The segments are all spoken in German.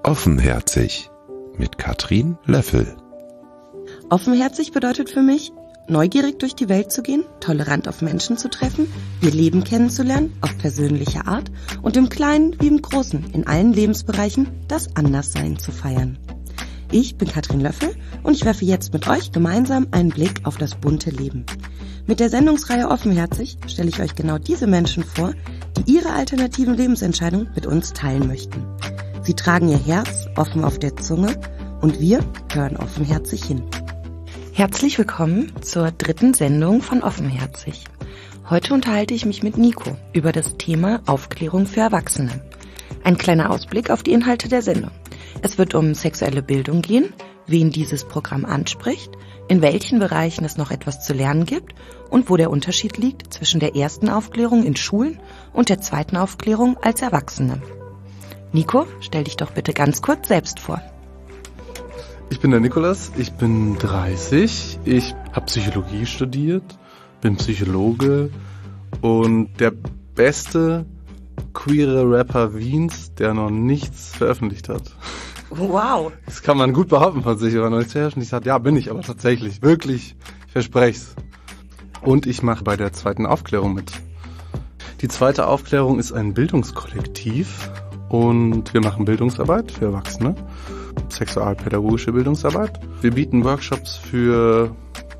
Offenherzig mit Katrin Löffel. Offenherzig bedeutet für mich, neugierig durch die Welt zu gehen, tolerant auf Menschen zu treffen, ihr Leben kennenzulernen, auf persönliche Art und im Kleinen wie im Großen, in allen Lebensbereichen, das Anderssein zu feiern. Ich bin Katrin Löffel und ich werfe jetzt mit euch gemeinsam einen Blick auf das bunte Leben. Mit der Sendungsreihe Offenherzig stelle ich euch genau diese Menschen vor, die ihre alternativen Lebensentscheidungen mit uns teilen möchten. Sie tragen ihr Herz offen auf der Zunge und wir hören offenherzig hin. Herzlich willkommen zur 3. Sendung von Offenherzig. Heute unterhalte ich mich mit Nico über das Thema Aufklärung für Erwachsene. Ein kleiner Ausblick auf die Inhalte der Sendung. Es wird um sexuelle Bildung gehen, wen dieses Programm anspricht, in welchen Bereichen es noch etwas zu lernen gibt und wo der Unterschied liegt zwischen der ersten Aufklärung in Schulen und der zweiten Aufklärung als Erwachsene. Nico, stell dich doch bitte ganz kurz selbst vor. Ich bin der Nikolas, ich bin 30, ich habe Psychologie studiert, bin Psychologe und der beste queere Rapper Wiens, der noch nichts veröffentlicht hat. Wow. Das kann man gut behaupten von sich, wenn man noch nichts veröffentlicht hat. Ja, bin ich aber tatsächlich, wirklich, ich verspreche es. Und ich mache bei der zweiten Aufklärung mit. Die zweite Aufklärung ist ein Bildungskollektiv und wir machen Bildungsarbeit für Erwachsene. Sexualpädagogische Bildungsarbeit. Wir bieten Workshops für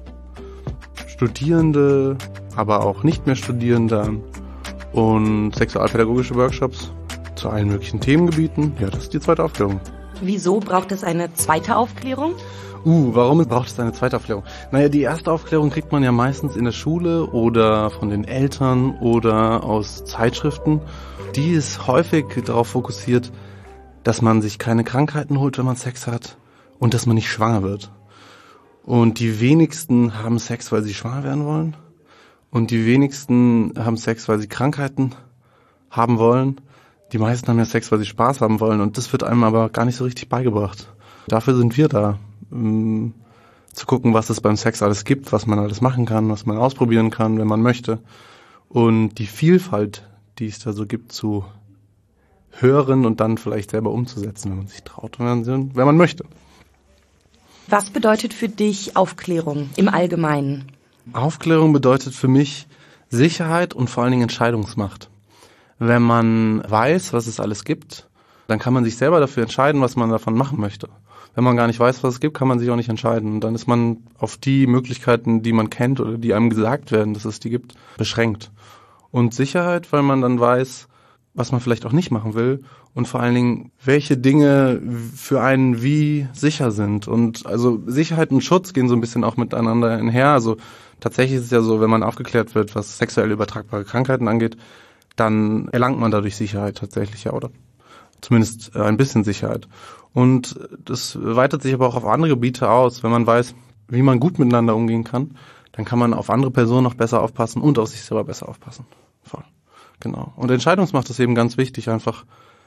Studierende, aber auch nicht mehr Studierende an und sexualpädagogische Workshops zu allen möglichen Themengebieten. Ja, das ist die zweite Aufklärung. Wieso braucht es eine zweite Aufklärung? Warum braucht es eine zweite Aufklärung? Naja, die erste Aufklärung kriegt man ja meistens in der Schule oder von den Eltern oder aus Zeitschriften. Die ist häufig darauf fokussiert, dass man sich keine Krankheiten holt, wenn man Sex hat und dass man nicht schwanger wird. Und die wenigsten haben Sex, weil sie schwanger werden wollen. Und die wenigsten haben Sex, weil sie Krankheiten haben wollen. Die meisten haben ja Sex, weil sie Spaß haben wollen. Und das wird einem aber gar nicht so richtig beigebracht. Dafür sind wir da, zu gucken, was es beim Sex alles gibt, was man alles machen kann, was man ausprobieren kann, wenn man möchte. Und die Vielfalt, die es da so gibt, zu hören und dann vielleicht selber umzusetzen, wenn man sich traut, wenn man möchte. Was bedeutet für dich Aufklärung im Allgemeinen? Aufklärung bedeutet für mich Sicherheit und vor allen Dingen Entscheidungsmacht. Wenn man weiß, was es alles gibt, dann kann man sich selber dafür entscheiden, was man davon machen möchte. Wenn man gar nicht weiß, was es gibt, kann man sich auch nicht entscheiden. Und dann ist man auf die Möglichkeiten, die man kennt oder die einem gesagt werden, dass es die gibt, beschränkt. Und Sicherheit, weil man dann weiß, was man vielleicht auch nicht machen will und vor allen Dingen, welche Dinge für einen wie sicher sind. Und also Sicherheit und Schutz gehen so ein bisschen auch miteinander einher. Also tatsächlich ist es ja so, wenn man aufgeklärt wird, was sexuell übertragbare Krankheiten angeht, dann erlangt man dadurch Sicherheit tatsächlich, ja, oder zumindest ein bisschen Sicherheit. Und das weitet sich aber auch auf andere Gebiete aus. Wenn man weiß, wie man gut miteinander umgehen kann, dann kann man auf andere Personen noch besser aufpassen und auf sich selber besser aufpassen. Voll. Genau. Und Entscheidungsmacht ist eben ganz wichtig, einfach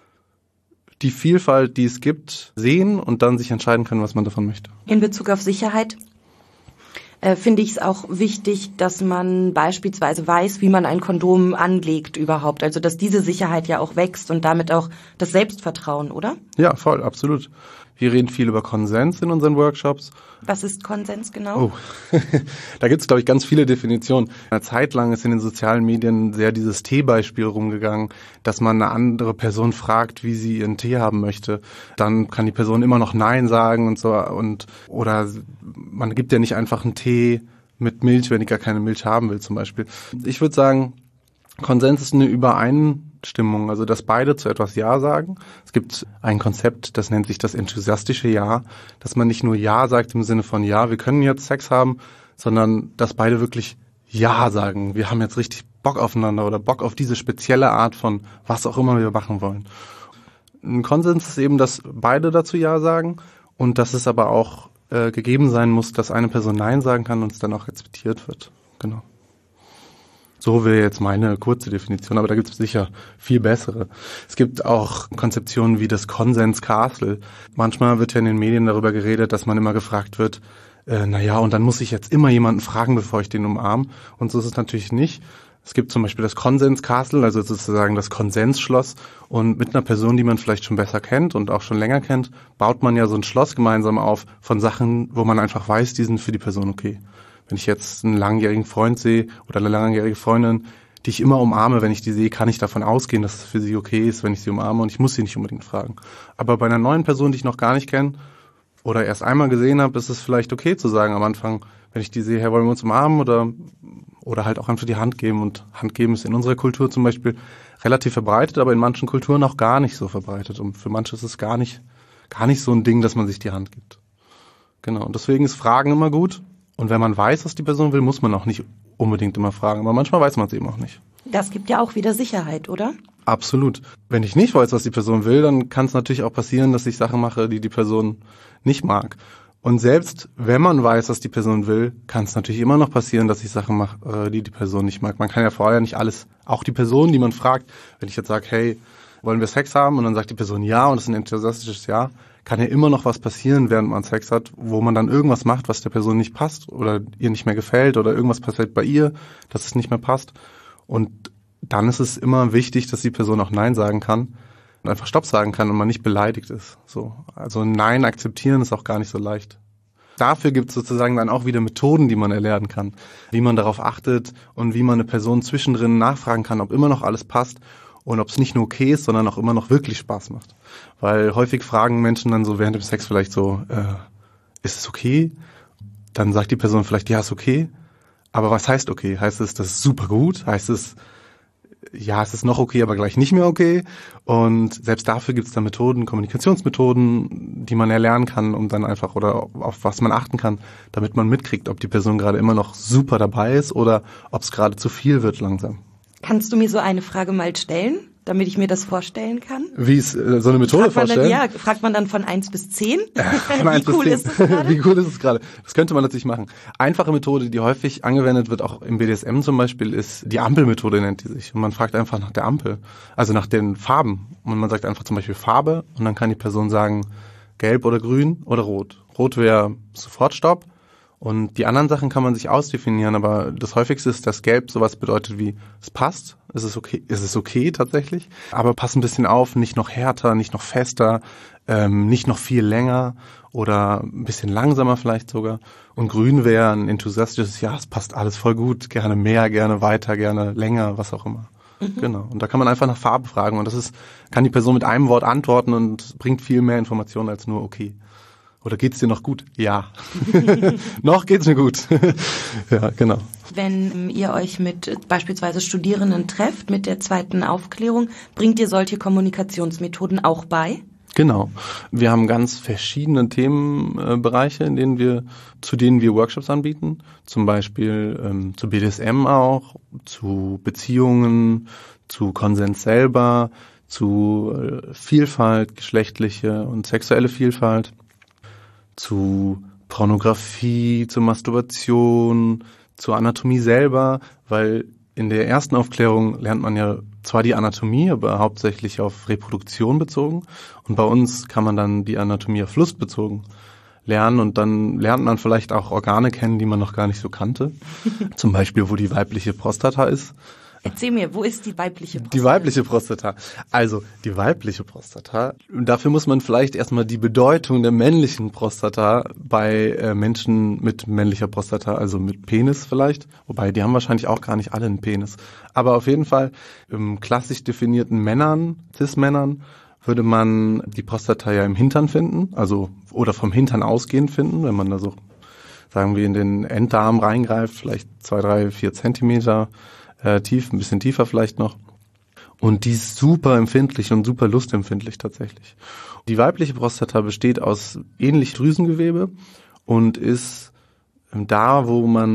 die Vielfalt, die es gibt, sehen und dann sich entscheiden können, was man davon möchte. In Bezug auf Sicherheit finde ich es auch wichtig, dass man beispielsweise weiß, wie man ein Kondom anlegt überhaupt. Also dass diese Sicherheit ja auch wächst und damit auch das Selbstvertrauen, oder? Ja, voll, absolut. Wir reden viel über Konsens in unseren Workshops. Was ist Konsens genau? Da gibt es, glaube ich, ganz viele Definitionen. Eine Zeit lang ist in den sozialen Medien sehr dieses Teebeispiel rumgegangen, dass man eine andere Person fragt, wie sie ihren Tee haben möchte. Dann kann die Person immer noch Nein sagen und so. Oder man gibt ja nicht einfach einen Tee mit Milch, wenn ich gar keine Milch haben will zum Beispiel. Ich würde sagen, Konsens ist eine Übereinstimmung, also dass beide zu etwas Ja sagen. Es gibt ein Konzept, das nennt sich das enthusiastische Ja, dass man nicht nur Ja sagt im Sinne von Ja, wir können jetzt Sex haben, sondern dass beide wirklich Ja sagen. Wir haben jetzt richtig Bock aufeinander oder Bock auf diese spezielle Art von was auch immer wir machen wollen. Ein Konsens ist eben, dass beide dazu Ja sagen und dass es aber auch gegeben sein muss, dass eine Person Nein sagen kann und es dann auch respektiert wird. Genau. So wäre jetzt meine kurze Definition, aber da gibt es sicher viel bessere. Es gibt auch Konzeptionen wie das Konsens-Castle. Manchmal wird ja in den Medien darüber geredet, dass man immer gefragt wird, und dann muss ich jetzt immer jemanden fragen, bevor ich den umarme. Und so ist es natürlich nicht. Es gibt zum Beispiel das Konsens-Castle, also sozusagen das Konsensschloss. Und mit einer Person, die man vielleicht schon besser kennt und auch schon länger kennt, baut man ja so ein Schloss gemeinsam auf von Sachen, wo man einfach weiß, die sind für die Person okay. Wenn ich jetzt einen langjährigen Freund sehe oder eine langjährige Freundin, die ich immer umarme, wenn ich die sehe, kann ich davon ausgehen, dass es für sie okay ist, wenn ich sie umarme, und ich muss sie nicht unbedingt fragen. Aber bei einer neuen Person, die ich noch gar nicht kenne oder erst einmal gesehen habe, ist es vielleicht okay zu sagen am Anfang, wenn ich die sehe, hey, wollen wir uns umarmen, oder halt auch einfach die Hand geben. Und Hand geben ist in unserer Kultur zum Beispiel relativ verbreitet, aber in manchen Kulturen auch gar nicht so verbreitet. Und für manche ist es gar nicht so ein Ding, dass man sich die Hand gibt. Genau. Und deswegen ist Fragen immer gut. Und wenn man weiß, was die Person will, muss man auch nicht unbedingt immer fragen. Aber manchmal weiß man es eben auch nicht. Das gibt ja auch wieder Sicherheit, oder? Absolut. Wenn ich nicht weiß, was die Person will, dann kann es natürlich auch passieren, dass ich Sachen mache, die die Person nicht mag. Und selbst wenn man weiß, was die Person will, kann es natürlich immer noch passieren, dass ich Sachen mache, die die Person nicht mag. Man kann ja vorher nicht alles, auch die Person, die man fragt, wenn ich jetzt sage, hey, wollen wir Sex haben? Und dann sagt die Person ja, und es ist ein enthusiastisches Ja, kann ja immer noch was passieren, während man Sex hat, wo man dann irgendwas macht, was der Person nicht passt oder ihr nicht mehr gefällt, oder irgendwas passiert bei ihr, dass es nicht mehr passt. Und dann ist es immer wichtig, dass die Person auch Nein sagen kann und einfach Stopp sagen kann und man nicht beleidigt ist. So. Also Nein akzeptieren ist auch gar nicht so leicht. Dafür gibt es sozusagen dann auch wieder Methoden, die man erlernen kann, wie man darauf achtet und wie man eine Person zwischendrin nachfragen kann, ob immer noch alles passt und ob es nicht nur okay ist, sondern auch immer noch wirklich Spaß macht. Weil häufig fragen Menschen dann so während dem Sex vielleicht so, ist es okay? Dann sagt die Person vielleicht, ja, ist okay. Aber was heißt okay? Heißt es, das ist super gut? Heißt es, ja, es ist noch okay, aber gleich nicht mehr okay? Und selbst dafür gibt es dann Methoden, Kommunikationsmethoden, die man erlernen kann, um dann einfach, oder auf was man achten kann, damit man mitkriegt, ob die Person gerade immer noch super dabei ist oder ob es gerade zu viel wird langsam. Kannst du mir so eine Frage mal stellen, damit ich mir das vorstellen kann? Wie ist so eine Methode vorstellen? Fragt man dann von 1 bis 10? Wie cool ist das gerade? Wie cool ist es gerade? Das könnte man natürlich machen. Einfache Methode, die häufig angewendet wird, auch im BDSM zum Beispiel, ist die Ampelmethode, nennt die sich. Und man fragt einfach nach der Ampel, also nach den Farben. Und man sagt einfach zum Beispiel Farbe, und dann kann die Person sagen, gelb oder grün oder rot. Rot wäre sofort Stopp. Und die anderen Sachen kann man sich ausdefinieren, aber das häufigste ist, dass Gelb sowas bedeutet wie, es passt, es ist okay tatsächlich, aber pass ein bisschen auf, nicht noch härter, nicht noch fester, nicht noch viel länger oder ein bisschen langsamer vielleicht sogar. Und Grün wäre ein enthusiastisches, ja, es passt alles voll gut, gerne mehr, gerne weiter, gerne länger, was auch immer. Genau. Und da kann man einfach nach Farbe fragen, und kann die Person mit einem Wort antworten und bringt viel mehr Informationen als nur okay. Oder geht's dir noch gut? Ja. Noch geht's mir gut. Ja, genau. Wenn ihr euch mit beispielsweise Studierenden trefft, mit der zweiten Aufklärung, bringt ihr solche Kommunikationsmethoden auch bei? Genau. Wir haben ganz verschiedene Themenbereiche, zu denen wir Workshops anbieten. Zum Beispiel zu BDSM auch, zu Beziehungen, zu Konsens selber, zu Vielfalt, geschlechtliche und sexuelle Vielfalt, zu Pornografie, zu Masturbation, zur Anatomie selber, weil in der ersten Aufklärung lernt man ja zwar die Anatomie, aber hauptsächlich auf Reproduktion bezogen, und bei uns kann man dann die Anatomie auf Lust bezogen lernen, und dann lernt man vielleicht auch Organe kennen, die man noch gar nicht so kannte, zum Beispiel, wo die weibliche Prostata ist. Erzähl mir, wo ist die weibliche Prostata? Die weibliche Prostata. Also, die weibliche Prostata, dafür muss man vielleicht erstmal die Bedeutung der männlichen Prostata bei Menschen mit männlicher Prostata, also mit Penis vielleicht, wobei die haben wahrscheinlich auch gar nicht alle einen Penis. Aber auf jeden Fall, im klassisch definierten Männern, Cis-Männern, würde man die Prostata ja im Hintern finden, also, oder vom Hintern ausgehend finden, wenn man da so, sagen wir, in den Enddarm reingreift, vielleicht 2, 3, 4 Zentimeter tief, ein bisschen tiefer vielleicht noch. Und die ist super empfindlich und super lustempfindlich tatsächlich. Die weibliche Prostata besteht aus ähnlich Drüsengewebe und ist da,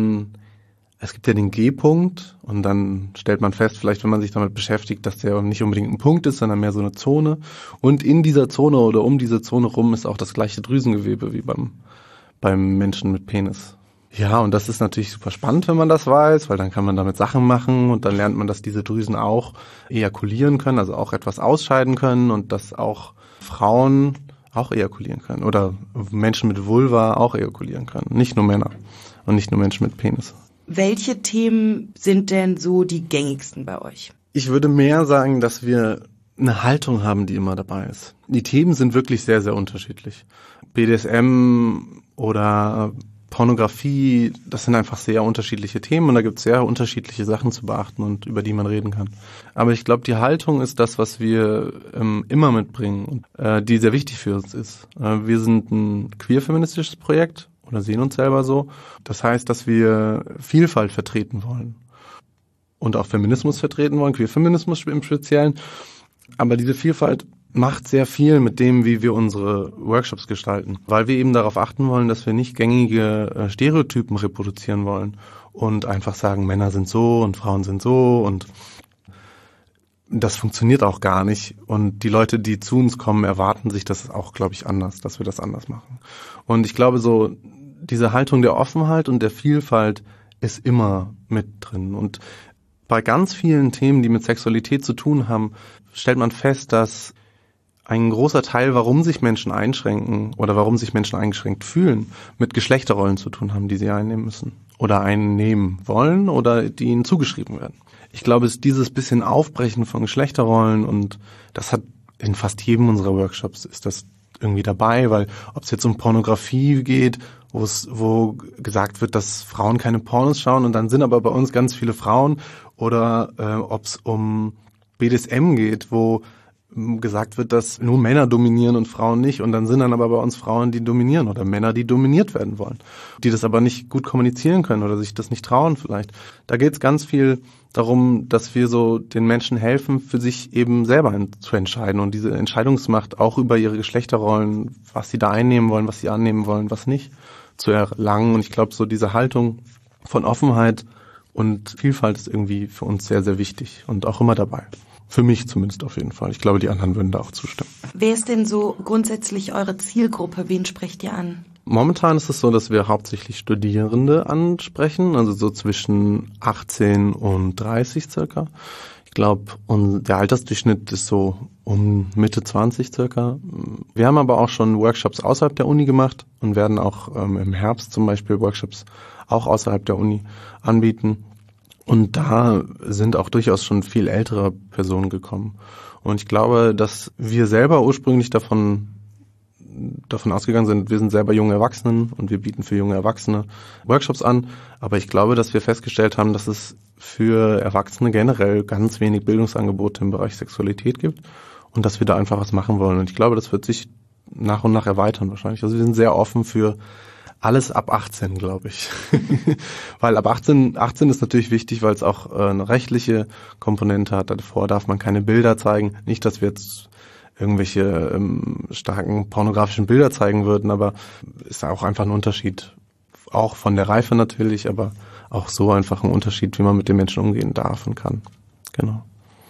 es gibt ja den G-Punkt, und dann stellt man fest, vielleicht wenn man sich damit beschäftigt, dass der nicht unbedingt ein Punkt ist, sondern mehr so eine Zone. Und in dieser Zone oder um diese Zone rum ist auch das gleiche Drüsengewebe wie beim Menschen mit Penis. Ja, und das ist natürlich super spannend, wenn man das weiß, weil dann kann man damit Sachen machen, und dann lernt man, dass diese Drüsen auch ejakulieren können, also auch etwas ausscheiden können, und dass auch Frauen auch ejakulieren können oder Menschen mit Vulva auch ejakulieren können, nicht nur Männer und nicht nur Menschen mit Penis. Welche Themen sind denn so die gängigsten bei euch? Ich würde mehr sagen, dass wir eine Haltung haben, die immer dabei ist. Die Themen sind wirklich sehr, sehr unterschiedlich. BDSM oder Pornografie, das sind einfach sehr unterschiedliche Themen und da gibt es sehr unterschiedliche Sachen zu beachten und über die man reden kann. Aber ich glaube, die Haltung ist das, was wir immer mitbringen und die sehr wichtig für uns ist. Wir sind ein queer-feministisches Projekt oder sehen uns selber so. Das heißt, dass wir Vielfalt vertreten wollen und auch Feminismus vertreten wollen, Queer-Feminismus im Speziellen. Aber diese Vielfalt macht sehr viel mit dem, wie wir unsere Workshops gestalten, weil wir eben darauf achten wollen, dass wir nicht gängige Stereotypen reproduzieren wollen und einfach sagen, Männer sind so und Frauen sind so und das funktioniert auch gar nicht. Und die Leute, die zu uns kommen, erwarten sich das auch, glaube ich, anders, dass wir das anders machen. Und ich glaube, so diese Haltung der Offenheit und der Vielfalt ist immer mit drin. Und bei ganz vielen Themen, die mit Sexualität zu tun haben, stellt man fest, dass ein großer Teil, warum sich Menschen einschränken oder warum sich Menschen eingeschränkt fühlen, mit Geschlechterrollen zu tun haben, die sie einnehmen müssen oder einnehmen wollen oder die ihnen zugeschrieben werden. Ich glaube, es ist dieses bisschen Aufbrechen von Geschlechterrollen und das hat in fast jedem unserer Workshops ist das irgendwie dabei, weil ob es jetzt um Pornografie geht, wo gesagt wird, dass Frauen keine Pornos schauen und dann sind aber bei uns ganz viele Frauen oder ob es um BDSM geht, wo gesagt wird, dass nur Männer dominieren und Frauen nicht und dann sind dann aber bei uns Frauen, die dominieren oder Männer, die dominiert werden wollen, die das aber nicht gut kommunizieren können oder sich das nicht trauen vielleicht. Da geht es ganz viel darum, dass wir so den Menschen helfen, für sich eben selber zu entscheiden und diese Entscheidungsmacht auch über ihre Geschlechterrollen, was sie da einnehmen wollen, was sie annehmen wollen, was nicht, zu erlangen. Und ich glaube, so diese Haltung von Offenheit und Vielfalt ist irgendwie für uns sehr, sehr wichtig und auch immer dabei. Für mich zumindest auf jeden Fall. Ich glaube, die anderen würden da auch zustimmen. Wer ist denn so grundsätzlich eure Zielgruppe? Wen sprecht ihr an? Momentan ist es so, dass wir hauptsächlich Studierende ansprechen, also so zwischen 18 und 30 circa. Ich glaube, der Altersdurchschnitt ist so um Mitte 20 circa. Wir haben aber auch schon Workshops außerhalb der Uni gemacht und werden auch im Herbst zum Beispiel Workshops auch außerhalb der Uni anbieten. Und da sind auch durchaus schon viel ältere Personen gekommen. Und ich glaube, dass wir selber ursprünglich davon ausgegangen sind, wir sind selber junge Erwachsene und wir bieten für junge Erwachsene Workshops an. Aber ich glaube, dass wir festgestellt haben, dass es für Erwachsene generell ganz wenig Bildungsangebote im Bereich Sexualität gibt und dass wir da einfach was machen wollen. Und ich glaube, das wird sich nach und nach erweitern wahrscheinlich. Also wir sind sehr offen für alles ab 18, glaube ich. Weil ab 18 ist natürlich wichtig, weil es auch eine rechtliche Komponente hat. Davor darf man keine Bilder zeigen. Nicht, dass wir jetzt irgendwelche starken pornografischen Bilder zeigen würden, aber ist auch einfach ein Unterschied. Auch von der Reife natürlich, aber auch so einfach ein Unterschied, wie man mit den Menschen umgehen darf und kann. Genau.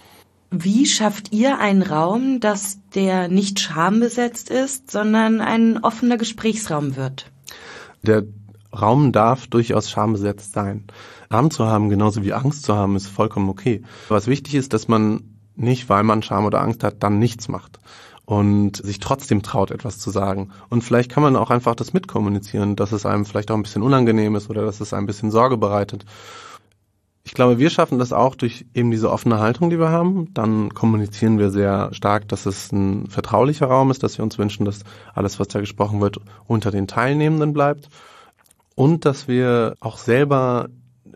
Wie schafft ihr einen Raum, dass der nicht schambesetzt ist, sondern ein offener Gesprächsraum wird? Der Raum darf durchaus schambesetzt sein. Scham zu haben, genauso wie Angst zu haben, ist vollkommen okay. Was wichtig ist, dass man nicht, weil man Scham oder Angst hat, dann nichts macht und sich trotzdem traut, etwas zu sagen. Und vielleicht kann man auch einfach das mitkommunizieren, dass es einem vielleicht auch ein bisschen unangenehm ist oder dass es einem ein bisschen Sorge bereitet. Ich glaube, wir schaffen das auch durch eben diese offene Haltung, die wir haben. Dann kommunizieren wir sehr stark, dass es ein vertraulicher Raum ist, dass wir uns wünschen, dass alles, was da gesprochen wird, unter den Teilnehmenden bleibt. Und dass wir auch selber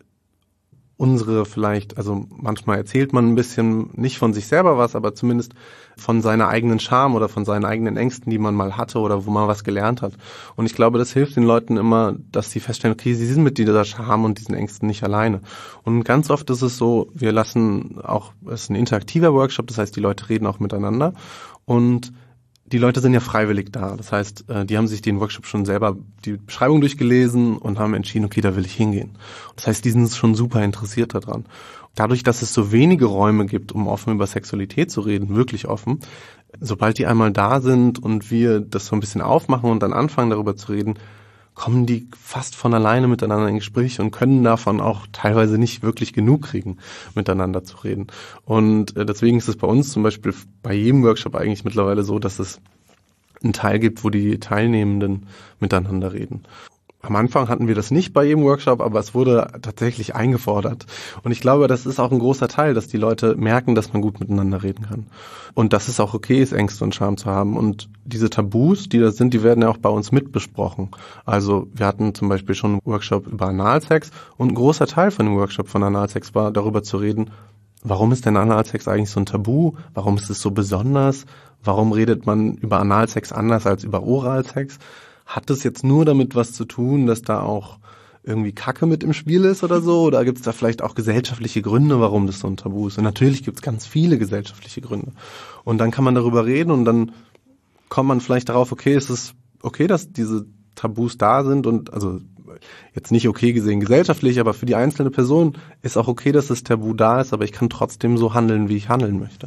unsere vielleicht, also manchmal erzählt man ein bisschen nicht von sich selber was, aber zumindest von seiner eigenen Scham oder von seinen eigenen Ängsten, die man mal hatte oder wo man was gelernt hat. Und ich glaube, das hilft den Leuten immer, dass sie feststellen, okay, sie sind mit dieser Scham und diesen Ängsten nicht alleine. Und ganz oft ist es so, wir lassen auch, es ist ein interaktiver Workshop, das heißt, die Leute reden auch miteinander und die Leute sind ja freiwillig da. Das heißt, die haben sich den Workshop schon selber die Beschreibung durchgelesen und haben entschieden, okay, da will ich hingehen. Das heißt, die sind schon super interessiert daran. Dadurch, dass es so wenige Räume gibt, um offen über Sexualität zu reden, wirklich offen, sobald die einmal da sind und wir das so ein bisschen aufmachen und dann anfangen, darüber zu reden, kommen die fast von alleine miteinander in Gespräche und können davon auch teilweise nicht wirklich genug kriegen, miteinander zu reden. Und deswegen ist es bei uns zum Beispiel bei jedem Workshop eigentlich mittlerweile so, dass es einen Teil gibt, wo die Teilnehmenden miteinander reden. Am Anfang hatten wir das nicht bei jedem Workshop, aber es wurde tatsächlich eingefordert. Und ich glaube, das ist auch ein großer Teil, dass die Leute merken, dass man gut miteinander reden kann. Und dass es auch okay ist, Ängste und Scham zu haben. Und diese Tabus, die da sind, die werden ja auch bei uns mitbesprochen. Also wir hatten zum Beispiel schon einen Workshop über Analsex und ein großer Teil von dem Workshop von Analsex war, darüber zu reden, warum ist denn Analsex eigentlich so ein Tabu? Warum ist es so besonders? Warum redet man über Analsex anders als über Oralsex? Hat das jetzt nur damit was zu tun, dass da auch irgendwie Kacke mit im Spiel ist oder so? Oder gibt es da vielleicht auch gesellschaftliche Gründe, warum das so ein Tabu ist? Und natürlich gibt es ganz viele gesellschaftliche Gründe. Und dann kann man darüber reden und dann kommt man vielleicht darauf, okay, es ist okay, dass diese Tabus da sind und also jetzt nicht okay gesehen gesellschaftlich, aber für die einzelne Person ist auch okay, dass das Tabu da ist, aber ich kann trotzdem so handeln, wie ich handeln möchte.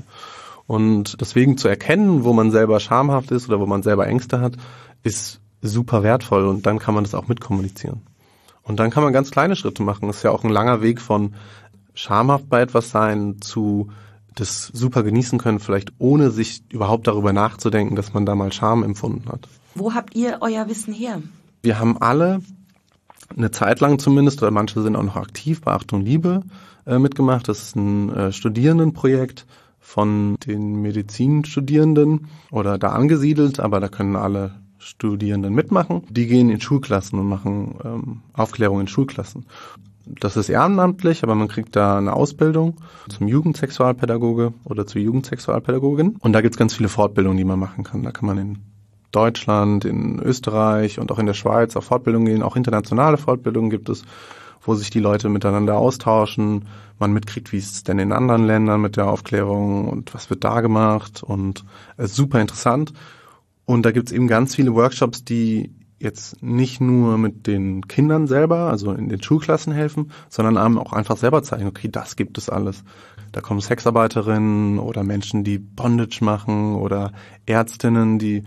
Und deswegen zu erkennen, wo man selber schamhaft ist oder wo man selber Ängste hat, ist super wertvoll und dann kann man das auch mitkommunizieren. Und dann kann man ganz kleine Schritte machen. Das ist ja auch ein langer Weg von schamhaft bei etwas sein zu das super genießen können, vielleicht ohne sich überhaupt darüber nachzudenken, dass man da mal Scham empfunden hat. Wo habt ihr euer Wissen her? Wir haben alle eine Zeit lang zumindest, oder manche sind auch noch aktiv bei Achtung Liebe mitgemacht. Das ist ein Studierendenprojekt von den Medizinstudierenden oder da angesiedelt, aber da können alle Studierenden mitmachen. Die gehen in Schulklassen und machen Aufklärung in Schulklassen. Das ist ehrenamtlich, aber man kriegt da eine Ausbildung zum Jugendsexualpädagoge oder zur Jugendsexualpädagogin. Und da gibt's ganz viele Fortbildungen, die man machen kann. Da kann man in Deutschland, in Österreich und auch in der Schweiz auf Fortbildungen gehen. Auch internationale Fortbildungen gibt es, wo sich die Leute miteinander austauschen. Man mitkriegt, wie ist es denn in anderen Ländern mit der Aufklärung und was wird da gemacht. Und es ist super interessant. Und da gibt's eben ganz viele Workshops, die jetzt nicht nur mit den Kindern selber, also in den Schulklassen helfen, sondern auch einfach selber zeigen, okay, das gibt es alles. Da kommen Sexarbeiterinnen oder Menschen, die Bondage machen oder Ärztinnen, die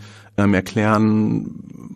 erklären,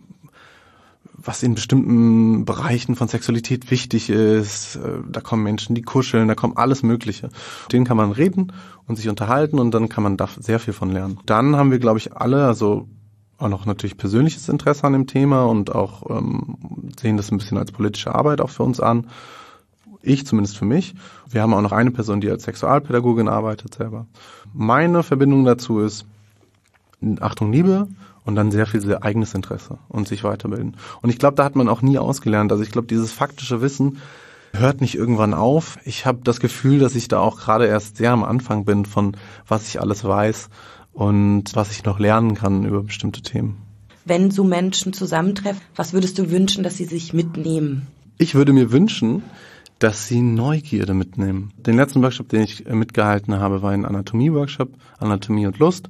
was in bestimmten Bereichen von Sexualität wichtig ist. Da kommen Menschen, die kuscheln, da kommt alles Mögliche. Mit denen kann man reden und sich unterhalten und dann kann man da sehr viel von lernen. Dann haben wir, glaube ich, alle, also auch noch natürlich persönliches Interesse an dem Thema und auch sehen das ein bisschen als politische Arbeit auch für uns an. Ich, zumindest für mich. Wir haben auch noch eine Person, die als Sexualpädagogin arbeitet selber. Meine Verbindung dazu ist Achtung Liebe und dann sehr viel eigenes Interesse und sich weiterbilden. Und ich glaube, da hat man auch nie ausgelernt. Also ich glaube, dieses faktische Wissen hört nicht irgendwann auf. Ich habe das Gefühl, dass ich da auch gerade erst sehr am Anfang bin von was ich alles weiß und was ich noch lernen kann über bestimmte Themen. Wenn so Menschen zusammentreffen, was würdest du wünschen, dass sie sich mitnehmen? Ich würde mir wünschen, dass sie Neugierde mitnehmen. Den letzten Workshop, den ich mitgehalten habe, war ein Anatomie-Workshop, Anatomie und Lust.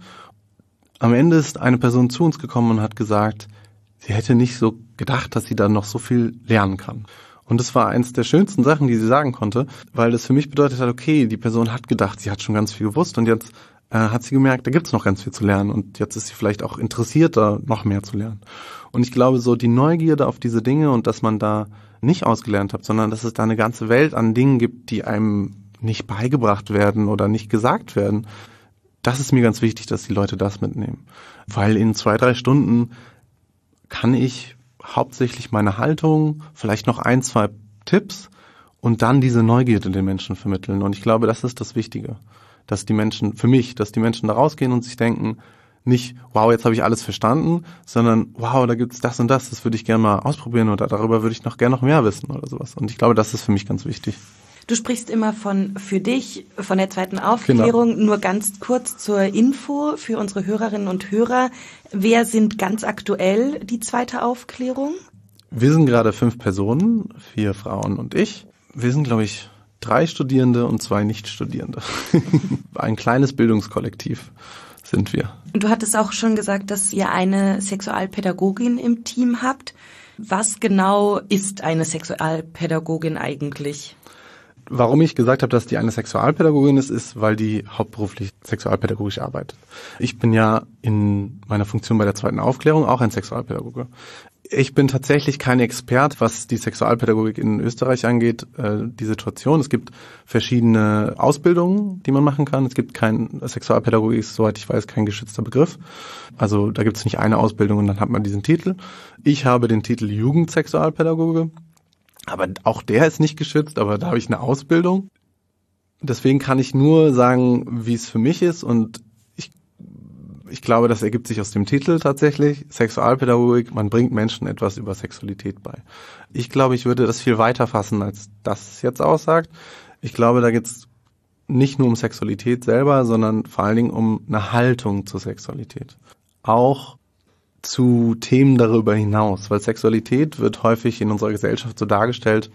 Am Ende ist eine Person zu uns gekommen und hat gesagt, sie hätte nicht so gedacht, dass sie da noch so viel lernen kann. Und das war eins der schönsten Sachen, die sie sagen konnte, weil das für mich bedeutet hat, okay, die Person hat gedacht, sie hat schon ganz viel gewusst und jetzt hat sie gemerkt, da gibt's noch ganz viel zu lernen und jetzt ist sie vielleicht auch interessiert, da noch mehr zu lernen. Und ich glaube, so die Neugierde auf diese Dinge und dass man da nicht ausgelernt hat, sondern dass es da eine ganze Welt an Dingen gibt, die einem nicht beigebracht werden oder nicht gesagt werden, das ist mir ganz wichtig, dass die Leute das mitnehmen. Weil in 2-3 Stunden kann ich hauptsächlich meine Haltung, vielleicht noch 1-2 Tipps und dann diese Neugierde den Menschen vermitteln. Und ich glaube, das ist das Wichtige. Dass die Menschen, für mich, dass die Menschen da rausgehen und sich denken, nicht, wow, jetzt habe ich alles verstanden, sondern wow, da gibt's das und das würde ich gerne mal ausprobieren oder darüber würde ich noch gerne noch mehr wissen oder sowas. Und ich glaube, das ist für mich ganz wichtig. Du sprichst immer von für dich, von der zweiten Aufklärung. Genau. Nur ganz kurz zur Info für unsere Hörerinnen und Hörer. Wer sind ganz aktuell die zweite Aufklärung? Wir sind gerade 5 Personen, 4 Frauen und ich. Wir sind, glaube ich, 3 Studierende und 2 Nichtstudierende. Ein kleines Bildungskollektiv sind wir. Du hattest auch schon gesagt, dass ihr eine Sexualpädagogin im Team habt. Was genau ist eine Sexualpädagogin eigentlich? Warum ich gesagt habe, dass die eine Sexualpädagogin ist, weil die hauptberuflich sexualpädagogisch arbeitet. Ich bin ja in meiner Funktion bei der zweiten Aufklärung auch ein Sexualpädagoge. Ich bin tatsächlich kein Experte, was die Sexualpädagogik in Österreich angeht, die Situation. Es gibt verschiedene Ausbildungen, die man machen kann. Es gibt Sexualpädagogik ist, soweit ich weiß, kein geschützter Begriff. Also da gibt es nicht eine Ausbildung und dann hat man diesen Titel. Ich habe den Titel Jugendsexualpädagoge, aber auch der ist nicht geschützt, aber da habe ich eine Ausbildung. Deswegen kann ich nur sagen, wie es für mich ist, und ich glaube, das ergibt sich aus dem Titel tatsächlich. Sexualpädagogik, man bringt Menschen etwas über Sexualität bei. Ich glaube, ich würde das viel weiter fassen, als das jetzt aussagt. Ich glaube, da geht es nicht nur um Sexualität selber, sondern vor allen Dingen um eine Haltung zur Sexualität. Auch zu Themen darüber hinaus, weil Sexualität wird häufig in unserer Gesellschaft so dargestellt,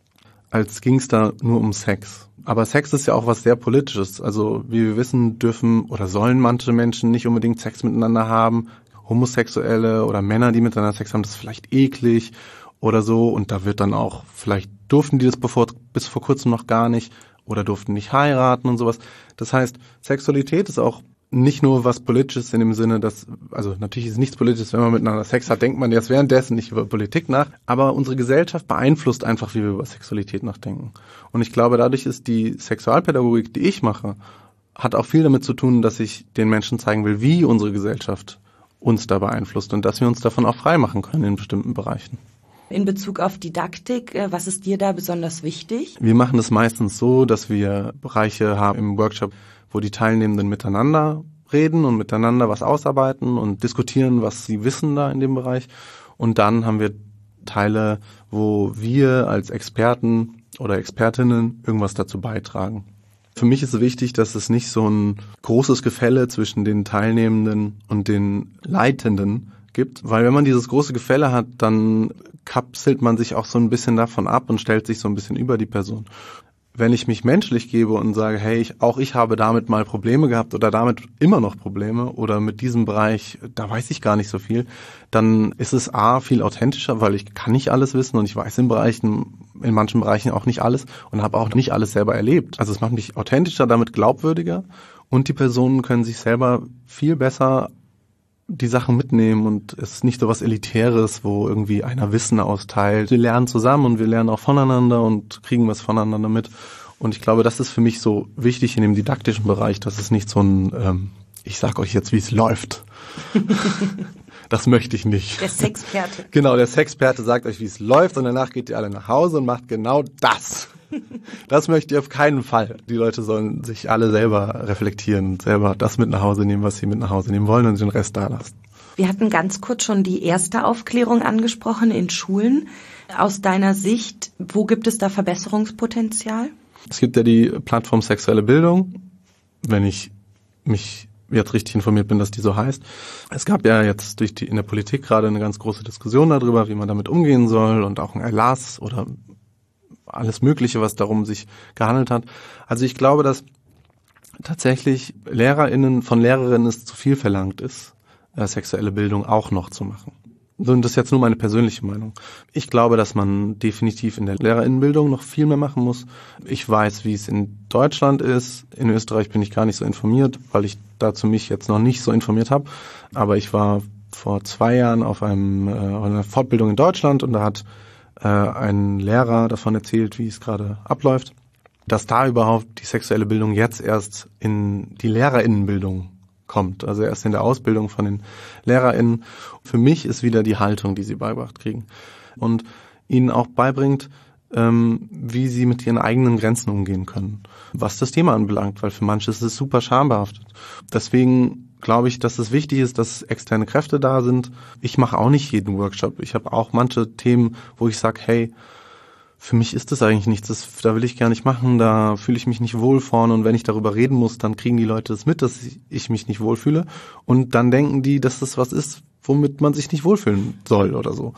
als ging es da nur um Sex. Aber Sex ist ja auch was sehr Politisches. Also wie wir wissen, dürfen oder sollen manche Menschen nicht unbedingt Sex miteinander haben. Homosexuelle oder Männer, die miteinander Sex haben, das ist vielleicht eklig oder so. Und da wird dann auch, vielleicht durften die das bis vor kurzem noch gar nicht oder durften nicht heiraten und sowas. Das heißt, Sexualität ist auch nicht nur was Politisches in dem Sinne, dass, also natürlich ist nichts Politisches, wenn man miteinander Sex hat, denkt man jetzt währenddessen nicht über Politik nach, aber unsere Gesellschaft beeinflusst einfach, wie wir über Sexualität nachdenken. Und ich glaube, dadurch ist die Sexualpädagogik, die ich mache, hat auch viel damit zu tun, dass ich den Menschen zeigen will, wie unsere Gesellschaft uns da beeinflusst und dass wir uns davon auch frei machen können in bestimmten Bereichen. In Bezug auf Didaktik, was ist dir da besonders wichtig? Wir machen es meistens so, dass wir Bereiche haben im Workshop, wo die Teilnehmenden miteinander reden und miteinander was ausarbeiten und diskutieren, was sie wissen da in dem Bereich. Und dann haben wir Teile, wo wir als Experten oder Expertinnen irgendwas dazu beitragen. Für mich ist es wichtig, dass es nicht so ein großes Gefälle zwischen den Teilnehmenden und den Leitenden gibt, weil wenn man dieses große Gefälle hat, dann kapselt man sich auch so ein bisschen davon ab und stellt sich so ein bisschen über die Person. Wenn ich mich menschlich gebe und sage, hey, ich habe damit mal Probleme gehabt oder damit immer noch Probleme oder mit diesem Bereich, da weiß ich gar nicht so viel, dann ist es viel authentischer, weil ich kann nicht alles wissen und ich weiß in manchen Bereichen auch nicht alles und habe auch nicht alles selber erlebt. Also es macht mich authentischer, damit glaubwürdiger, und die Personen können sich selber viel besser die Sachen mitnehmen und es ist nicht so was Elitäres, wo irgendwie einer Wissen austeilt. Wir lernen zusammen und wir lernen auch voneinander und kriegen was voneinander mit. Und ich glaube, das ist für mich so wichtig in dem didaktischen Bereich, dass es nicht so ein, ich sag euch jetzt, wie es läuft. Das möchte ich nicht. Der Sexperte. Genau, der Sexperte sagt euch, wie es läuft, und danach geht ihr alle nach Hause und macht genau das. Das möchte ich auf keinen Fall. Die Leute sollen sich alle selber reflektieren und selber das mit nach Hause nehmen, was sie mit nach Hause nehmen wollen, und den Rest da lassen. Wir hatten ganz kurz schon die erste Aufklärung angesprochen in Schulen. Aus deiner Sicht, wo gibt es da Verbesserungspotenzial? Es gibt ja die Plattform Sexuelle Bildung, wenn ich mich jetzt richtig informiert bin, dass die so heißt. Es gab ja jetzt in der Politik gerade eine ganz große Diskussion darüber, wie man damit umgehen soll, und auch ein Erlass oder alles Mögliche, was darum sich gehandelt hat. Also ich glaube, dass tatsächlich von Lehrerinnen es zu viel verlangt ist, sexuelle Bildung auch noch zu machen. Und das ist jetzt nur meine persönliche Meinung. Ich glaube, dass man definitiv in der Lehrerinnenbildung noch viel mehr machen muss. Ich weiß, wie es in Deutschland ist. In Österreich bin ich gar nicht so informiert, weil ich dazu mich jetzt noch nicht so informiert habe. Aber ich war vor 2 Jahren auf einer Fortbildung in Deutschland, und da hat ein Lehrer davon erzählt, wie es gerade abläuft, dass da überhaupt die sexuelle Bildung jetzt erst in die Lehrerinnenbildung kommt, also erst in der Ausbildung von den LehrerInnen. Für mich ist wieder die Haltung, die sie beigebracht kriegen, und ihnen auch beibringt, wie sie mit ihren eigenen Grenzen umgehen können, was das Thema anbelangt, weil für manche ist es super schambehaftet. Deswegen glaube ich, dass es wichtig ist, dass externe Kräfte da sind. Ich mache auch nicht jeden Workshop. Ich habe auch manche Themen, wo ich sage, hey, für mich ist das eigentlich nichts, da will ich gar nicht machen, da fühle ich mich nicht wohl vorne, und wenn ich darüber reden muss, dann kriegen die Leute das mit, dass ich mich nicht wohlfühle, und dann denken die, dass das was ist, womit man sich nicht wohlfühlen soll oder so.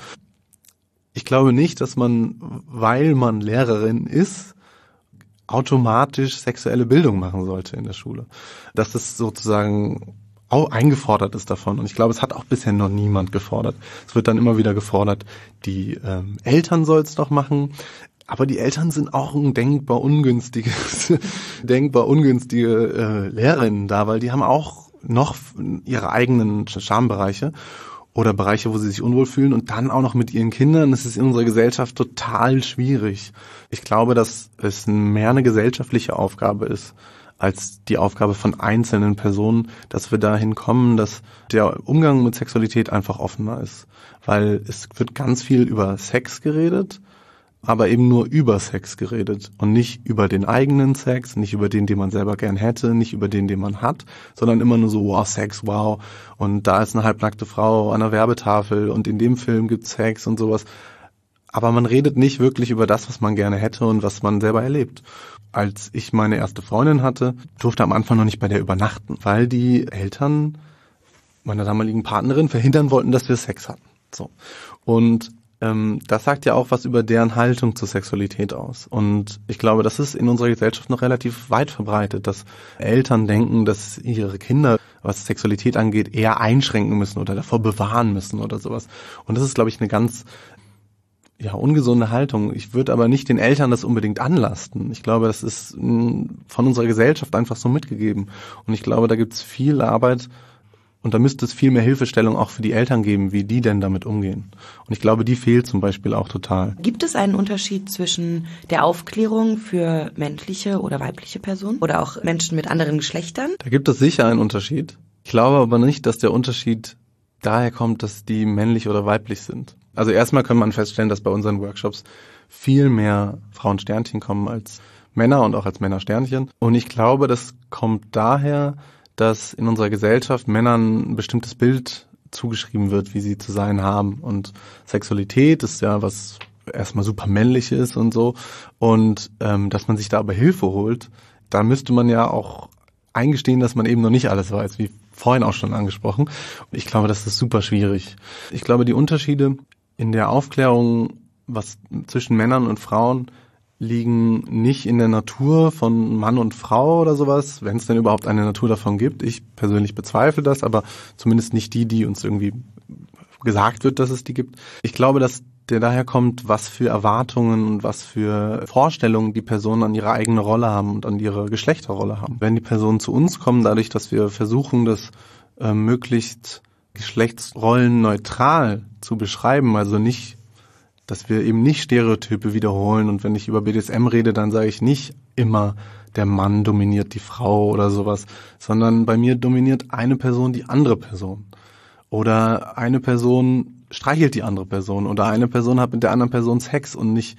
Ich glaube nicht, dass man, weil man Lehrerin ist, automatisch sexuelle Bildung machen sollte in der Schule. Dass das sozusagen auch eingefordert ist davon. Und ich glaube, es hat auch bisher noch niemand gefordert. Es wird dann immer wieder gefordert, die Eltern soll es doch machen. Aber die Eltern sind auch ein denkbar ungünstige Lehrerinnen da, weil die haben auch noch ihre eigenen Schambereiche. oder Bereiche, wo sie sich unwohl fühlen und dann auch noch mit ihren Kindern. Das ist in unserer Gesellschaft total schwierig. Ich glaube, dass es mehr eine gesellschaftliche Aufgabe ist, als die Aufgabe von einzelnen Personen, dass wir dahin kommen, dass der Umgang mit Sexualität einfach offener ist. Weil es wird ganz viel über Sex geredet, aber eben nur über Sex geredet und nicht über den eigenen Sex, nicht über den man selber gern hätte, nicht über den man hat, sondern immer nur so, wow, Sex, wow, und da ist eine halbnackte Frau an der Werbetafel und in dem Film gibt's Sex und sowas. Aber man redet nicht wirklich über das, was man gerne hätte und was man selber erlebt. Als ich meine erste Freundin hatte, durfte am Anfang noch nicht bei der übernachten, weil die Eltern meiner damaligen Partnerin verhindern wollten, dass wir Sex hatten. So. Und das sagt ja auch was über deren Haltung zur Sexualität aus. Und ich glaube, das ist in unserer Gesellschaft noch relativ weit verbreitet, dass Eltern denken, dass ihre Kinder, was Sexualität angeht, eher einschränken müssen oder davor bewahren müssen oder sowas. Und das ist, glaube ich, eine ganz ungesunde Haltung. Ich würde aber nicht den Eltern das unbedingt anlasten. Ich glaube, das ist von unserer Gesellschaft einfach so mitgegeben. Und ich glaube, da gibt es viel Arbeit und da müsste es viel mehr Hilfestellung auch für die Eltern geben, wie die denn damit umgehen. Und ich glaube, die fehlt zum Beispiel auch total. Gibt es einen Unterschied zwischen der Aufklärung für männliche oder weibliche Personen oder auch Menschen mit anderen Geschlechtern? Da gibt es sicher einen Unterschied. Ich glaube aber nicht, dass der Unterschied daher kommt, dass die männlich oder weiblich sind. Also erstmal kann man feststellen, dass bei unseren Workshops viel mehr Frauensternchen kommen als Männer und auch als Männersternchen. Und ich glaube, das kommt daher, dass in unserer Gesellschaft Männern ein bestimmtes Bild zugeschrieben wird, wie sie zu sein haben. Und Sexualität ist ja was erstmal super männlich ist und so. Und dass man sich da aber Hilfe holt, da müsste man ja auch eingestehen, dass man eben noch nicht alles weiß, wie vorhin auch schon angesprochen. Ich glaube, das ist super schwierig. Ich glaube, die Unterschiede in der Aufklärung, was zwischen Männern und Frauen, liegen nicht in der Natur von Mann und Frau oder sowas, wenn es denn überhaupt eine Natur davon gibt. Ich persönlich bezweifle das, aber zumindest nicht die uns irgendwie gesagt wird, dass es die gibt. Ich glaube, dass der daher kommt, was für Erwartungen und was für Vorstellungen die Personen an ihre eigene Rolle haben und an ihre Geschlechterrolle haben. Wenn die Personen zu uns kommen, dadurch, dass wir versuchen, das möglichst geschlechtsrollenneutral zu beschreiben, also nicht, dass wir eben nicht Stereotype wiederholen, und wenn ich über BDSM rede, dann sage ich nicht immer, der Mann dominiert die Frau oder sowas, sondern bei mir dominiert eine Person die andere Person. Oder eine Person streichelt die andere Person oder eine Person hat mit der anderen Person Sex und nicht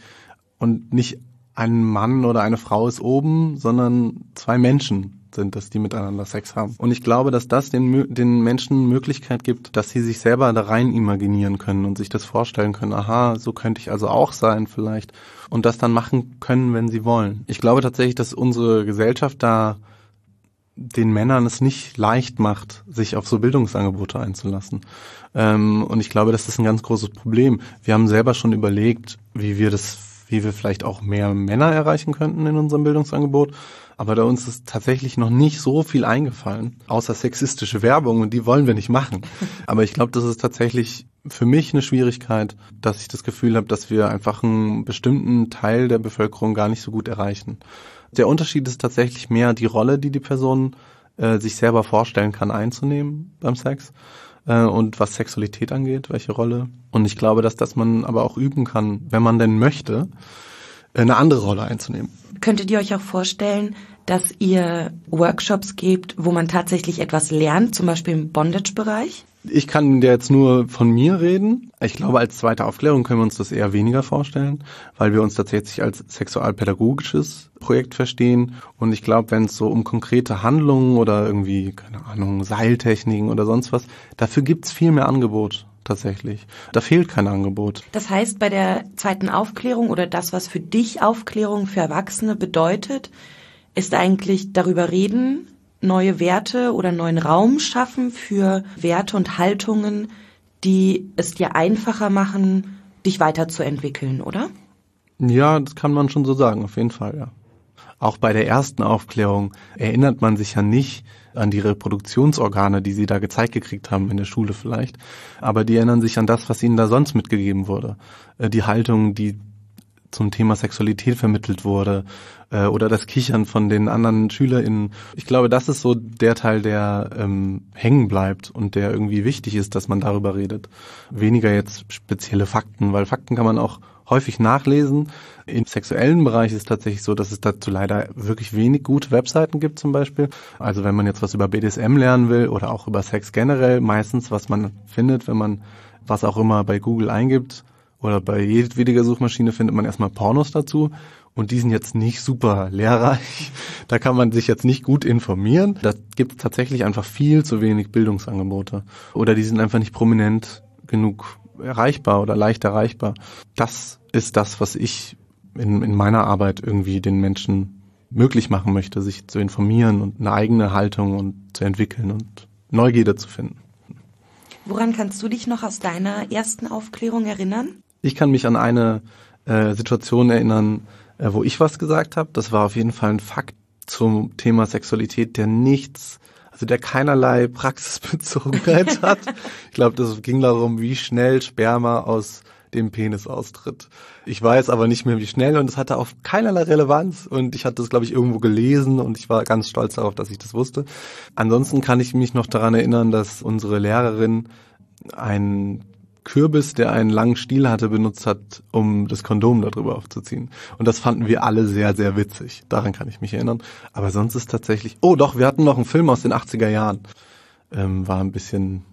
ein Mann oder eine Frau ist oben, sondern zwei Menschen sind es, die miteinander Sex haben. Und ich glaube, dass das den Menschen Möglichkeit gibt, dass sie sich selber da rein imaginieren können und sich das vorstellen können, aha, so könnte ich also auch sein vielleicht, und das dann machen können, wenn sie wollen. Ich glaube tatsächlich, dass unsere Gesellschaft da den Männern es nicht leicht macht, sich auf so Bildungsangebote einzulassen. Und ich glaube, das ist ein ganz großes Problem. Wir haben selber schon überlegt, wie wir vielleicht auch mehr Männer erreichen könnten in unserem Bildungsangebot. Aber da uns ist tatsächlich noch nicht so viel eingefallen, außer sexistische Werbung, und die wollen wir nicht machen. Aber ich glaube, das ist tatsächlich für mich eine Schwierigkeit, dass ich das Gefühl habe, dass wir einfach einen bestimmten Teil der Bevölkerung gar nicht so gut erreichen. Der Unterschied ist tatsächlich mehr die Rolle, die Person sich selber vorstellen kann einzunehmen beim Sex, und was Sexualität angeht, welche Rolle. Und ich glaube, dass man aber auch üben kann, wenn man denn möchte, eine andere Rolle einzunehmen. Könntet ihr euch auch vorstellen, dass ihr Workshops gebt, wo man tatsächlich etwas lernt, zum Beispiel im Bondage-Bereich? Ich kann jetzt nur von mir reden. Ich glaube, als zweite Aufklärung können wir uns das eher weniger vorstellen, weil wir uns tatsächlich als sexualpädagogisches Projekt verstehen. Und ich glaube, wenn es so um konkrete Handlungen oder irgendwie, keine Ahnung, Seiltechniken oder sonst was, dafür gibt's viel mehr Angebot. Tatsächlich. Da fehlt kein Angebot. Das heißt, bei der zweiten Aufklärung oder das, was für dich Aufklärung für Erwachsene bedeutet, ist eigentlich darüber reden, neue Werte oder neuen Raum schaffen für Werte und Haltungen, die es dir einfacher machen, dich weiterzuentwickeln, oder? Ja, das kann man schon so sagen, auf jeden Fall, ja. Auch bei der ersten Aufklärung erinnert man sich ja nicht an die Reproduktionsorgane, die sie da gezeigt gekriegt haben in der Schule vielleicht, aber die erinnern sich an das, was ihnen da sonst mitgegeben wurde. Die Haltung, die zum Thema Sexualität vermittelt wurde oder das Kichern von den anderen SchülerInnen. Ich glaube, das ist so der Teil, der hängen bleibt und der irgendwie wichtig ist, dass man darüber redet. Weniger jetzt spezielle Fakten, weil Fakten kann man auch häufig nachlesen. Im sexuellen Bereich ist es tatsächlich so, dass es dazu leider wirklich wenig gute Webseiten gibt zum Beispiel. Also wenn man jetzt was über BDSM lernen will oder auch über Sex generell, meistens was man findet, wenn man was auch immer bei Google eingibt oder bei jedwediger Suchmaschine, findet man erstmal Pornos dazu. Und die sind jetzt nicht super lehrreich. Da kann man sich jetzt nicht gut informieren. Da gibt es tatsächlich einfach viel zu wenig Bildungsangebote. Oder die sind einfach nicht prominent genug erreichbar oder leicht erreichbar. Das ist das, was ich in meiner Arbeit irgendwie den Menschen möglich machen möchte, sich zu informieren und eine eigene Haltung und zu entwickeln und Neugierde zu finden. Woran kannst du dich noch aus deiner ersten Aufklärung erinnern? Ich kann mich an eine Situation erinnern, wo ich was gesagt habe. Das war auf jeden Fall ein Fakt zum Thema Sexualität, der keinerlei Praxisbezogenheit hat. Ich glaube, das ging darum, wie schnell Sperma aus dem Penis austritt. Ich weiß aber nicht mehr, wie schnell, und es hatte auch keinerlei Relevanz, und ich hatte das, glaube ich, irgendwo gelesen und ich war ganz stolz darauf, dass ich das wusste. Ansonsten kann ich mich noch daran erinnern, dass unsere Lehrerin einen Kürbis, der einen langen Stiel hatte, benutzt hat, um das Kondom darüber aufzuziehen. Und das fanden wir alle sehr, sehr witzig. Daran kann ich mich erinnern. Aber sonst ist tatsächlich... Oh doch, wir hatten noch einen Film aus den 80er Jahren. War ein bisschen...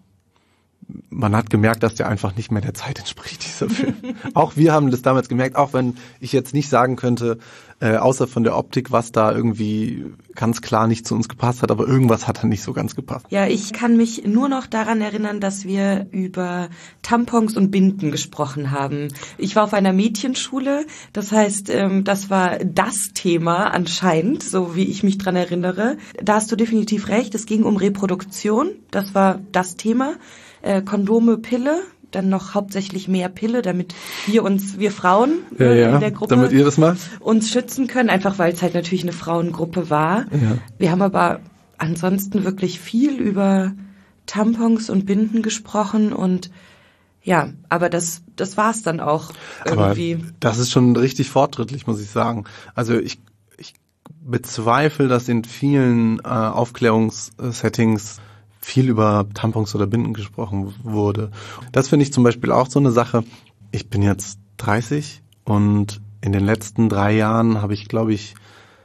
Man hat gemerkt, dass der einfach nicht mehr der Zeit entspricht, dieser Film. Auch wir haben das damals gemerkt, auch wenn ich jetzt nicht sagen könnte, außer von der Optik, was da irgendwie ganz klar nicht zu uns gepasst hat, aber irgendwas hat da nicht so ganz gepasst. Ja, ich kann mich nur noch daran erinnern, dass wir über Tampons und Binden gesprochen haben. Ich war auf einer Mädchenschule, das heißt, das war das Thema anscheinend, so wie ich mich dran erinnere. Da hast du definitiv recht, es ging um Reproduktion, das war das Thema. Kondome, Pille, dann noch hauptsächlich mehr Pille, damit wir Frauen in der Gruppe, damit ihr das macht, uns schützen können, einfach weil es halt natürlich eine Frauengruppe war. Ja. Wir haben aber ansonsten wirklich viel über Tampons und Binden gesprochen, und ja, aber das war's dann auch irgendwie. Aber das ist schon richtig fortschrittlich, muss ich sagen. Also ich bezweifle, dass in vielen Aufklärungssettings viel über Tampons oder Binden gesprochen wurde. Das finde ich zum Beispiel auch so eine Sache. Ich bin jetzt 30 und in den letzten 3 Jahren habe ich, glaube ich,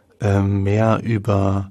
mehr über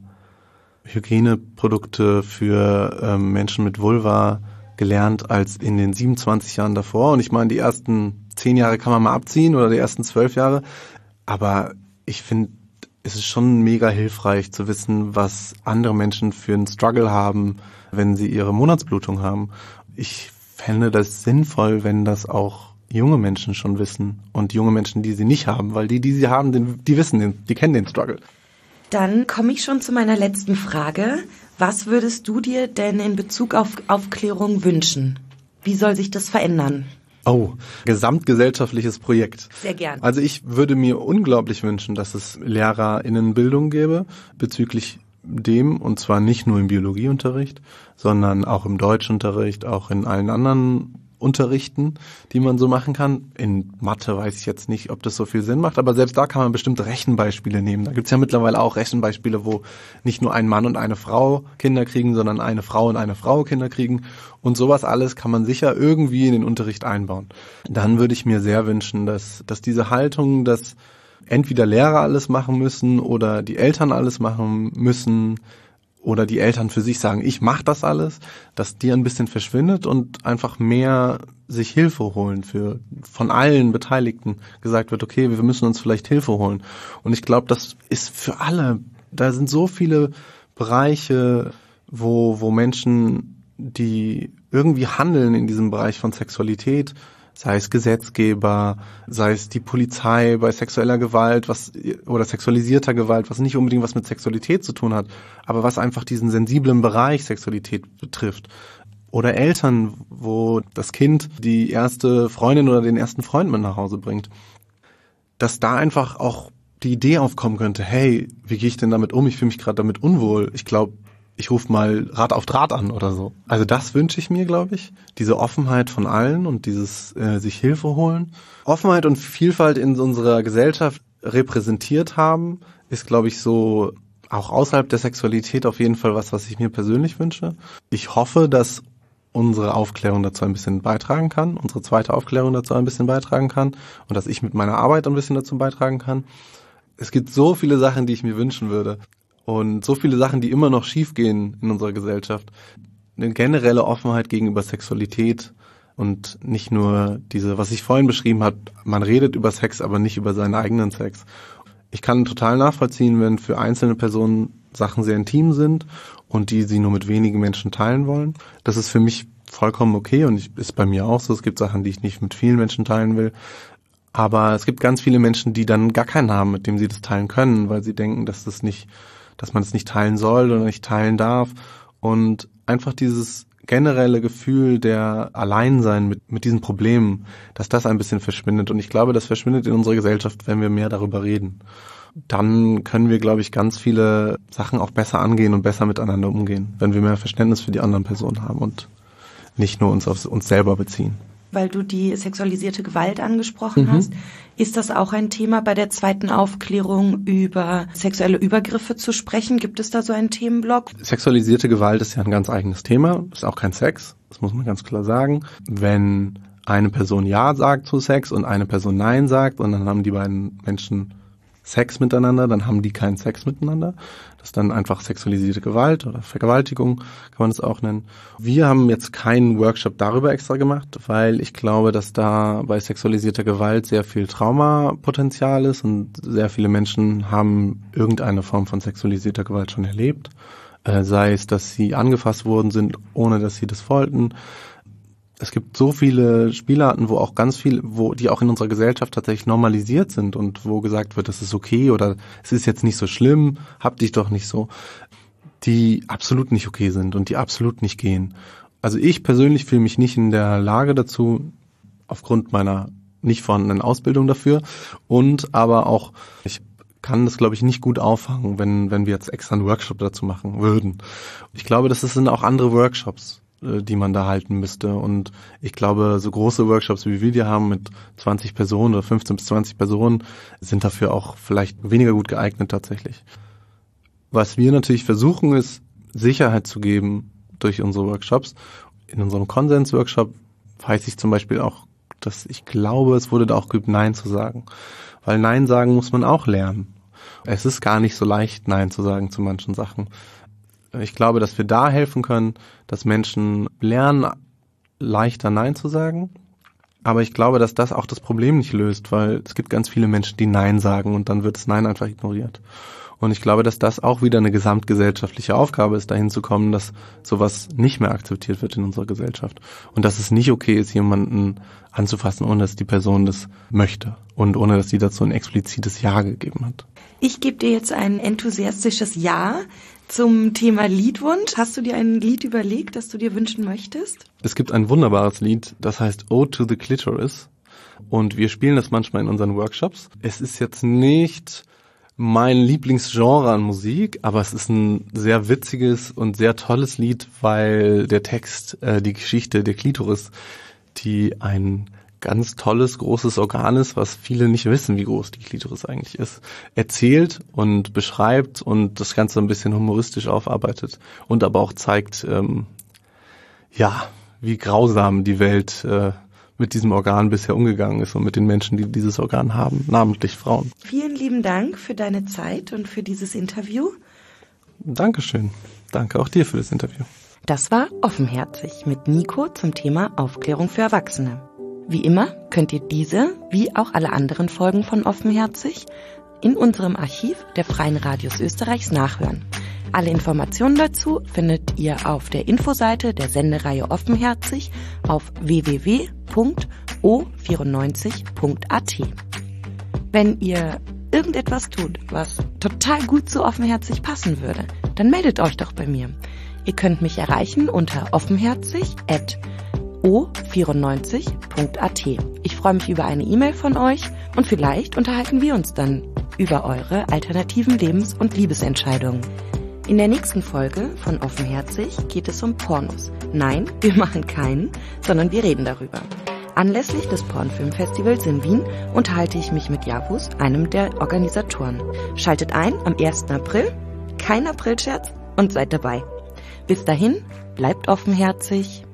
Hygieneprodukte für Menschen mit Vulva gelernt als in den 27 Jahren davor. Und ich meine, die ersten 10 Jahre kann man mal abziehen oder die ersten 12 Jahre. Aber ich finde, es ist schon mega hilfreich zu wissen, was andere Menschen für einen Struggle haben, wenn sie ihre Monatsblutung haben. Ich fände das sinnvoll, wenn das auch junge Menschen schon wissen, und junge Menschen, die sie nicht haben, weil die sie haben, die kennen den Struggle. Dann komme ich schon zu meiner letzten Frage. Was würdest du dir denn in Bezug auf Aufklärung wünschen? Wie soll sich das verändern? Oh, gesamtgesellschaftliches Projekt. Sehr gern. Also ich würde mir unglaublich wünschen, dass es LehrerInnenbildung gäbe bezüglich dem, und zwar nicht nur im Biologieunterricht, sondern auch im Deutschunterricht, auch in allen anderen Unterrichten, die man so machen kann. In Mathe weiß ich jetzt nicht, ob das so viel Sinn macht, aber selbst da kann man bestimmte Rechenbeispiele nehmen. Da gibt's ja mittlerweile auch Rechenbeispiele, wo nicht nur ein Mann und eine Frau Kinder kriegen, sondern eine Frau und eine Frau Kinder kriegen. Und sowas alles kann man sicher irgendwie in den Unterricht einbauen. Dann würde ich mir sehr wünschen, dass diese Haltung, dass entweder Lehrer alles machen müssen oder die Eltern alles machen müssen oder die Eltern für sich sagen, ich mache das alles, dass die ein bisschen verschwindet und einfach mehr sich Hilfe holen, von allen Beteiligten gesagt wird, okay, wir müssen uns vielleicht Hilfe holen. Und ich glaube, das ist für alle, da sind so viele Bereiche, wo Menschen, die irgendwie handeln in diesem Bereich von Sexualität, sei es Gesetzgeber, sei es die Polizei bei sexueller Gewalt, oder sexualisierter Gewalt, was nicht unbedingt was mit Sexualität zu tun hat, aber was einfach diesen sensiblen Bereich Sexualität betrifft. Oder Eltern, wo das Kind die erste Freundin oder den ersten Freund mit nach Hause bringt. Dass da einfach auch die Idee aufkommen könnte, hey, wie gehe ich denn damit um? Ich fühle mich gerade damit unwohl. Ich glaube, ich rufe mal Rat auf Draht an oder so. Also das wünsche ich mir, glaube ich. Diese Offenheit von allen und dieses sich Hilfe holen. Offenheit und Vielfalt in unserer Gesellschaft repräsentiert haben, ist, glaube ich, so auch außerhalb der Sexualität auf jeden Fall was ich mir persönlich wünsche. Ich hoffe, dass unsere Aufklärung dazu ein bisschen beitragen kann, unsere zweite Aufklärung dazu ein bisschen beitragen kann und dass ich mit meiner Arbeit ein bisschen dazu beitragen kann. Es gibt so viele Sachen, die ich mir wünschen würde und so viele Sachen, die immer noch schiefgehen in unserer Gesellschaft. Eine generelle Offenheit gegenüber Sexualität und nicht nur diese, was ich vorhin beschrieben habe, man redet über Sex, aber nicht über seinen eigenen Sex. Ich kann total nachvollziehen, wenn für einzelne Personen Sachen sehr intim sind und die sie nur mit wenigen Menschen teilen wollen. Das ist für mich vollkommen okay und ist bei mir auch so. Es gibt Sachen, die ich nicht mit vielen Menschen teilen will. Aber es gibt ganz viele Menschen, die dann gar keinen haben, mit dem sie das teilen können, weil sie denken, dass man es nicht teilen soll oder nicht teilen darf. Und einfach dieses generelle Gefühl der Alleinsein mit diesen Problemen, dass das ein bisschen verschwindet. Und ich glaube, das verschwindet in unserer Gesellschaft, wenn wir mehr darüber reden. Dann können wir, glaube ich, ganz viele Sachen auch besser angehen und besser miteinander umgehen, wenn wir mehr Verständnis für die anderen Personen haben und nicht nur uns auf uns selber beziehen. Weil du die sexualisierte Gewalt angesprochen hast, ist das auch ein Thema bei der zweiten Aufklärung über sexuelle Übergriffe zu sprechen? Gibt es da so einen Themenblock? Sexualisierte Gewalt ist ja ein ganz eigenes Thema, ist auch kein Sex, das muss man ganz klar sagen. Wenn eine Person Ja sagt zu Sex und eine Person Nein sagt und dann haben die beiden Menschen Sex miteinander, dann haben die keinen Sex miteinander. Das ist dann einfach sexualisierte Gewalt oder Vergewaltigung, kann man das auch nennen. Wir haben jetzt keinen Workshop darüber extra gemacht, weil ich glaube, dass da bei sexualisierter Gewalt sehr viel Traumapotenzial ist und sehr viele Menschen haben irgendeine Form von sexualisierter Gewalt schon erlebt. Sei es, dass sie angefasst worden sind, ohne dass sie das wollten. Es gibt so viele Spielarten, wo auch ganz viel, die auch in unserer Gesellschaft tatsächlich normalisiert sind und wo gesagt wird, das ist okay oder es ist jetzt nicht so schlimm, hab dich doch nicht so, die absolut nicht okay sind und die absolut nicht gehen. Also ich persönlich fühle mich nicht in der Lage dazu, aufgrund meiner nicht vorhandenen Ausbildung dafür und aber auch, ich kann das, glaube ich, nicht gut auffangen, wenn wir jetzt extra einen Workshop dazu machen würden. Ich glaube, das sind auch andere Workshops, die man da halten müsste. Und ich glaube, so große Workshops, wie wir die haben mit 20 Personen oder 15 bis 20 Personen, sind dafür auch vielleicht weniger gut geeignet tatsächlich. Was wir natürlich versuchen, ist, Sicherheit zu geben durch unsere Workshops. In unserem Konsens-Workshop weiß ich zum Beispiel auch, dass ich glaube, es wurde da auch geübt, Nein zu sagen. Weil Nein sagen muss man auch lernen. Es ist gar nicht so leicht, Nein zu sagen zu manchen Sachen. Ich glaube, dass wir da helfen können, dass Menschen lernen, leichter Nein zu sagen. Aber ich glaube, dass das auch das Problem nicht löst, weil es gibt ganz viele Menschen, die Nein sagen und dann wird das Nein einfach ignoriert. Und ich glaube, dass das auch wieder eine gesamtgesellschaftliche Aufgabe ist, dahin zu kommen, dass sowas nicht mehr akzeptiert wird in unserer Gesellschaft. Und dass es nicht okay ist, jemanden anzufassen, ohne dass die Person das möchte und ohne dass sie dazu ein explizites Ja gegeben hat. Ich gebe dir jetzt ein enthusiastisches Ja zum Thema Liedwunsch. Hast du dir ein Lied überlegt, das du dir wünschen möchtest? Es gibt ein wunderbares Lied, das heißt Ode to the Clitoris. Und wir spielen das manchmal in unseren Workshops. Es ist jetzt nicht mein Lieblingsgenre an Musik, aber es ist ein sehr witziges und sehr tolles Lied, weil der Text, die Geschichte der Klitoris, die ein ganz tolles, großes Organ ist, was viele nicht wissen, wie groß die Klitoris eigentlich ist, erzählt und beschreibt und das Ganze ein bisschen humoristisch aufarbeitet und aber auch zeigt, wie grausam die Welt mit diesem Organ bisher umgegangen ist und mit den Menschen, die dieses Organ haben, namentlich Frauen. Vielen lieben Dank für deine Zeit und für dieses Interview. Dankeschön. Danke auch dir für das Interview. Das war Offenherzig mit Nico zum Thema Aufklärung für Erwachsene. Wie immer könnt ihr diese, wie auch alle anderen Folgen von Offenherzig, in unserem Archiv der Freien Radios Österreichs nachhören. Alle Informationen dazu findet ihr auf der Infoseite der Sendereihe Offenherzig auf www.o94.at. Wenn ihr irgendetwas tut, was total gut zu Offenherzig passen würde, dann meldet euch doch bei mir. Ihr könnt mich erreichen unter offenherzig@o94.at. Ich freue mich über eine E-Mail von euch und vielleicht unterhalten wir uns dann über eure alternativen Lebens- und Liebesentscheidungen. In der nächsten Folge von Offenherzig geht es um Pornos. Nein, wir machen keinen, sondern wir reden darüber. Anlässlich des Pornfilmfestivals in Wien unterhalte ich mich mit Yavuz, einem der Organisatoren. Schaltet ein am 1. April, kein Aprilscherz, und seid dabei. Bis dahin, bleibt offenherzig.